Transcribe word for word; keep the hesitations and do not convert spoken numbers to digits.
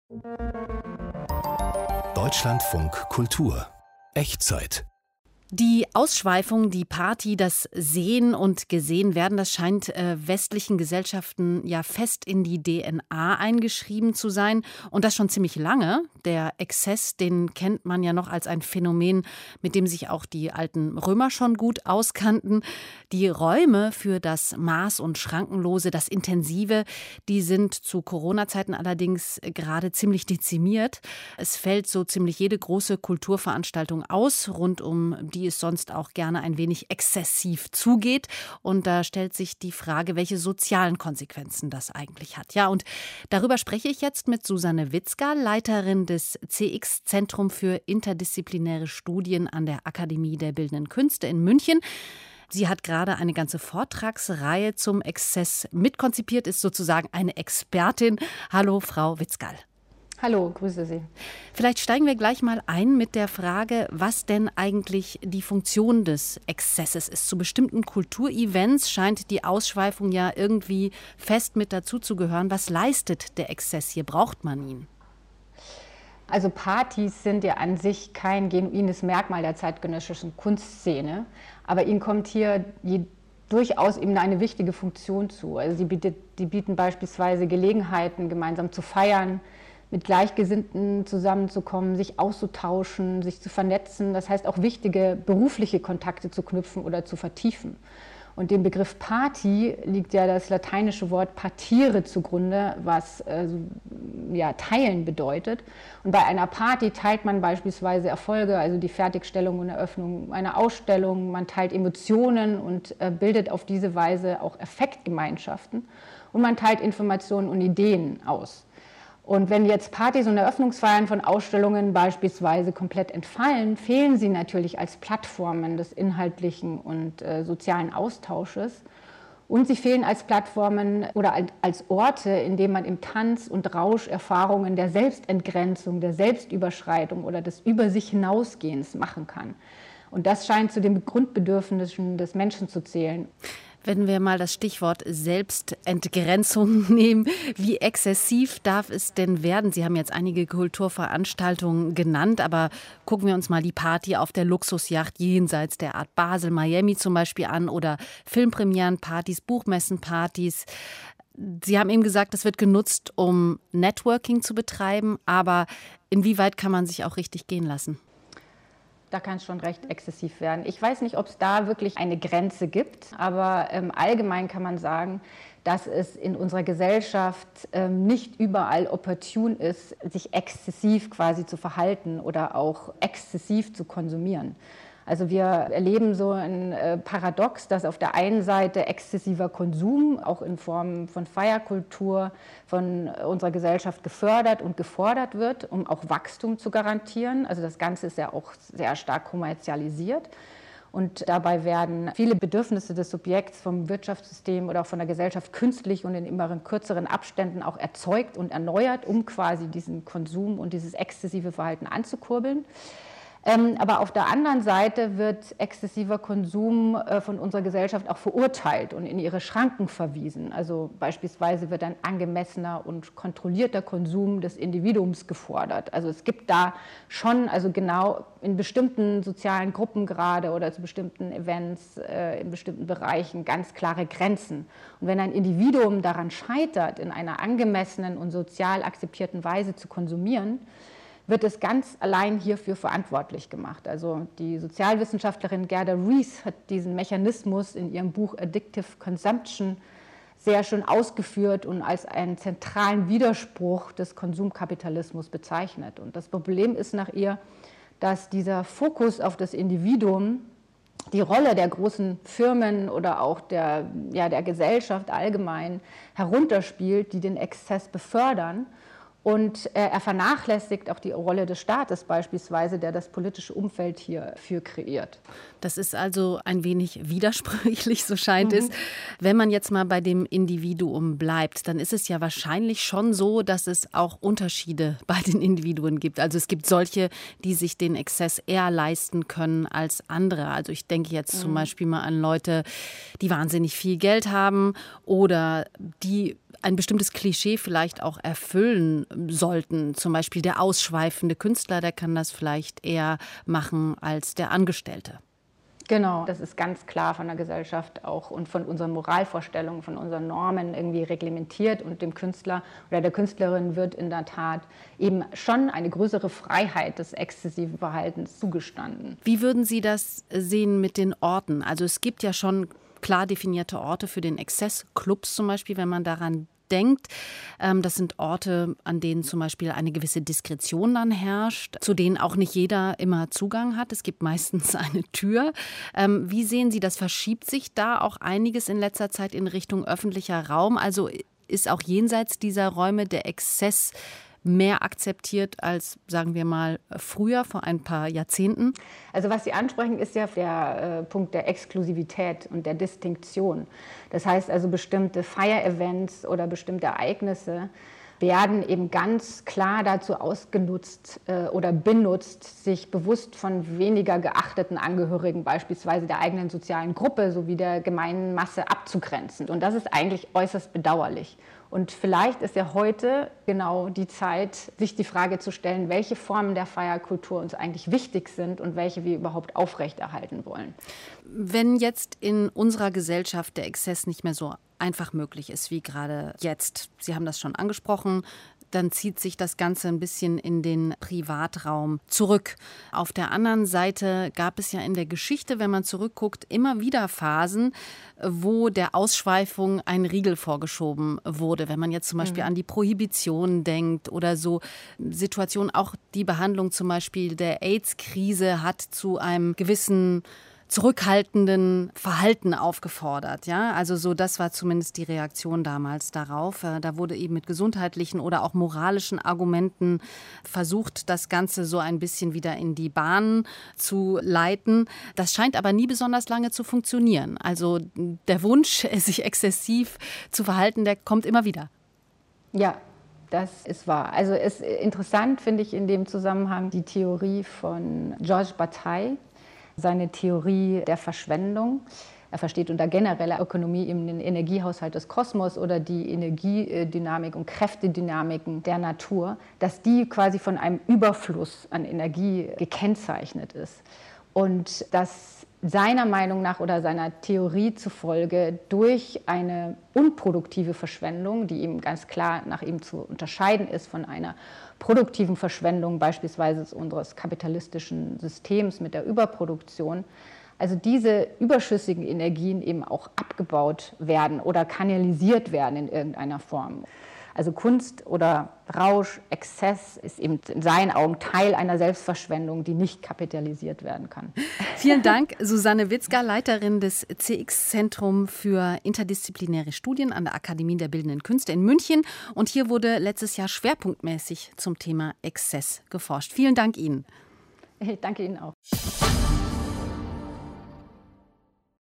Deutschlandfunk Kultur Echtzeit. Die Ausschweifung, die Party, das Sehen und Gesehen werden, das scheint äh, westlichen Gesellschaften ja fest in die D N A eingeschrieben zu sein. Und das schon ziemlich lange. Der Exzess, den kennt man ja noch als ein Phänomen, mit dem sich auch die alten Römer schon gut auskannten. Die Räume für das Maß- und Schrankenlose, das Intensive, die sind zu Corona-Zeiten allerdings gerade ziemlich dezimiert. Es fällt so ziemlich jede große Kulturveranstaltung aus, rund um die es sonst auch gerne ein wenig exzessiv zugeht. Und da stellt sich die Frage, welche sozialen Konsequenzen das eigentlich hat. Ja, und darüber spreche ich jetzt mit Susanne Witzka, Leiterin des C X-Zentrum für interdisziplinäre Studien an der Akademie der Bildenden Künste in München. Sie hat gerade eine ganze Vortragsreihe zum Exzess mitkonzipiert, ist sozusagen eine Expertin. Hallo, Frau Witzka. Hallo, grüße Sie. Vielleicht steigen wir gleich mal ein mit der Frage, was denn eigentlich die Funktion des Exzesses ist. Zu bestimmten Kulturevents scheint die Ausschweifung ja irgendwie fest mit dazuzugehören. Was leistet der Exzess hier? Braucht man ihn? Also Partys sind ja an sich kein genuines Merkmal der zeitgenössischen Kunstszene, aber ihnen kommt hier je durchaus eben eine wichtige Funktion zu. Also sie bietet, die bieten beispielsweise Gelegenheiten, gemeinsam zu feiern, mit Gleichgesinnten zusammenzukommen, sich auszutauschen, sich zu vernetzen. Das heißt auch wichtige berufliche Kontakte zu knüpfen oder zu vertiefen. Und dem Begriff Party liegt ja das lateinische Wort partire zugrunde, was äh, ja, teilen bedeutet. Und bei einer Party teilt man beispielsweise Erfolge, also die Fertigstellung und Eröffnung einer Ausstellung. Man teilt Emotionen und äh, bildet auf diese Weise auch Affektgemeinschaften. Und man teilt Informationen und Ideen aus. Und wenn jetzt Partys und Eröffnungsfeiern von Ausstellungen beispielsweise komplett entfallen, fehlen sie natürlich als Plattformen des inhaltlichen und äh, sozialen Austausches. Und sie fehlen als Plattformen oder als Orte, in denen man im Tanz und Rausch Erfahrungen der Selbstentgrenzung, der Selbstüberschreitung oder des Über sich hinausgehens machen kann. Und das scheint zu den Grundbedürfnissen des Menschen zu zählen. Wenn wir mal das Stichwort Selbstentgrenzung nehmen, wie exzessiv darf es denn werden? Sie haben jetzt einige Kulturveranstaltungen genannt, aber gucken wir uns mal die Party auf der Luxusjacht jenseits der Art Basel, Miami zum Beispiel an oder Filmpremierenpartys, Buchmessenpartys. Sie haben eben gesagt, das wird genutzt, um Networking zu betreiben, aber inwieweit kann man sich auch richtig gehen lassen? Da kann es schon recht exzessiv werden. Ich weiß nicht, ob es da wirklich eine Grenze gibt, aber ähm, allgemein kann man sagen, dass es in unserer Gesellschaft ähm, nicht überall opportun ist, sich exzessiv quasi zu verhalten oder auch exzessiv zu konsumieren. Also wir erleben so ein äh, Paradox, dass auf der einen Seite exzessiver Konsum, auch in Form von Feierkultur, von unserer Gesellschaft gefördert und gefordert wird, um auch Wachstum zu garantieren. Also das Ganze ist ja auch sehr stark kommerzialisiert. Und dabei werden viele Bedürfnisse des Subjekts vom Wirtschaftssystem oder auch von der Gesellschaft künstlich und in immer kürzeren Abständen auch erzeugt und erneuert, um quasi diesen Konsum und dieses exzessive Verhalten anzukurbeln. Ähm, aber auf der anderen Seite wird exzessiver Konsum äh, von unserer Gesellschaft auch verurteilt und in ihre Schranken verwiesen. Also beispielsweise wird ein angemessener und kontrollierter Konsum des Individuums gefordert. Also es gibt da schon, also genau in bestimmten sozialen Gruppen gerade oder zu bestimmten Events, äh, in bestimmten Bereichen ganz klare Grenzen. Und wenn ein Individuum daran scheitert, in einer angemessenen und sozial akzeptierten Weise zu konsumieren, wird es ganz allein hierfür verantwortlich gemacht. Also die Sozialwissenschaftlerin Gerda Rees hat diesen Mechanismus in ihrem Buch Addictive Consumption sehr schön ausgeführt und als einen zentralen Widerspruch des Konsumkapitalismus bezeichnet. Und das Problem ist nach ihr, dass dieser Fokus auf das Individuum die Rolle der großen Firmen oder auch der, ja, der Gesellschaft allgemein herunterspielt, die den Exzess befördern. Und äh, er vernachlässigt auch die Rolle des Staates beispielsweise, der das politische Umfeld hierfür kreiert. Das ist also ein wenig widersprüchlich, so scheint Mhm. es. Wenn man jetzt mal bei dem Individuum bleibt, dann ist es ja wahrscheinlich schon so, dass es auch Unterschiede bei den Individuen gibt. Also es gibt solche, die sich den Exzess eher leisten können als andere. Also ich denke jetzt mhm. zum Beispiel mal an Leute, die wahnsinnig viel Geld haben oder die ein bestimmtes Klischee vielleicht auch erfüllen sollten. Zum Beispiel der ausschweifende Künstler, der kann das vielleicht eher machen als der Angestellte. Genau, das ist ganz klar von der Gesellschaft auch und von unseren Moralvorstellungen, von unseren Normen irgendwie reglementiert. Und dem Künstler oder der Künstlerin wird in der Tat eben schon eine größere Freiheit des exzessiven Verhaltens zugestanden. Wie würden Sie das sehen mit den Orten? Also es gibt ja schon klar definierte Orte für den Exzess, Clubs zum Beispiel, wenn man daran denkt. Das sind Orte, an denen zum Beispiel eine gewisse Diskretion dann herrscht, zu denen auch nicht jeder immer Zugang hat. Es gibt meistens eine Tür. Wie sehen Sie das? Verschiebt sich da auch einiges in letzter Zeit in Richtung öffentlicher Raum? Also ist auch jenseits dieser Räume der Exzess mehr akzeptiert als, sagen wir mal, früher, vor ein paar Jahrzehnten? Also was Sie ansprechen, ist ja der äh, Punkt der Exklusivität und der Distinktion. Das heißt also, bestimmte Feierevents oder bestimmte Ereignisse werden eben ganz klar dazu ausgenutzt äh, oder benutzt, sich bewusst von weniger geachteten Angehörigen beispielsweise der eigenen sozialen Gruppe sowie der gemeinen Masse abzugrenzen. Und das ist eigentlich äußerst bedauerlich. Und vielleicht ist ja heute genau die Zeit, sich die Frage zu stellen, welche Formen der Feierkultur uns eigentlich wichtig sind und welche wir überhaupt aufrechterhalten wollen. Wenn jetzt in unserer Gesellschaft der Exzess nicht mehr so einfach möglich ist wie gerade jetzt, Sie haben das schon angesprochen, dann zieht sich das Ganze ein bisschen in den Privatraum zurück. Auf der anderen Seite gab es ja in der Geschichte, wenn man zurückguckt, immer wieder Phasen, wo der Ausschweifung ein Riegel vorgeschoben wurde. Wenn man jetzt zum Beispiel mhm. an die Prohibition denkt oder so Situationen, auch die Behandlung zum Beispiel der AIDS-Krise hat zu einem gewissen zurückhaltenden Verhalten aufgefordert. Ja? Also so, das war zumindest die Reaktion damals darauf. Da wurde eben mit gesundheitlichen oder auch moralischen Argumenten versucht, das Ganze so ein bisschen wieder in die Bahn zu leiten. Das scheint aber nie besonders lange zu funktionieren. Also der Wunsch, sich exzessiv zu verhalten, der kommt immer wieder. Ja, das ist wahr. Also es ist interessant, finde ich in dem Zusammenhang die Theorie von Georges Bataille, seine Theorie der Verschwendung. Er versteht unter genereller Ökonomie eben den Energiehaushalt des Kosmos oder die Energiedynamik und Kräftedynamiken der Natur, dass die quasi von einem Überfluss an Energie gekennzeichnet ist. Und dass seiner Meinung nach oder seiner Theorie zufolge durch eine unproduktive Verschwendung, die eben ganz klar nach ihm zu unterscheiden ist von einer produktiven Verschwendung, beispielsweise unseres kapitalistischen Systems mit der Überproduktion, also diese überschüssigen Energien eben auch abgebaut werden oder kanalisiert werden in irgendeiner Form. Also Kunst oder Rausch, Exzess ist eben in seinen Augen Teil einer Selbstverschwendung, die nicht kapitalisiert werden kann. Vielen Dank, Susanne Witzka, Leiterin des C X-Zentrum für interdisziplinäre Studien an der Akademie der Bildenden Künste in München. Und hier wurde letztes Jahr schwerpunktmäßig zum Thema Exzess geforscht. Vielen Dank Ihnen. Ich danke Ihnen auch.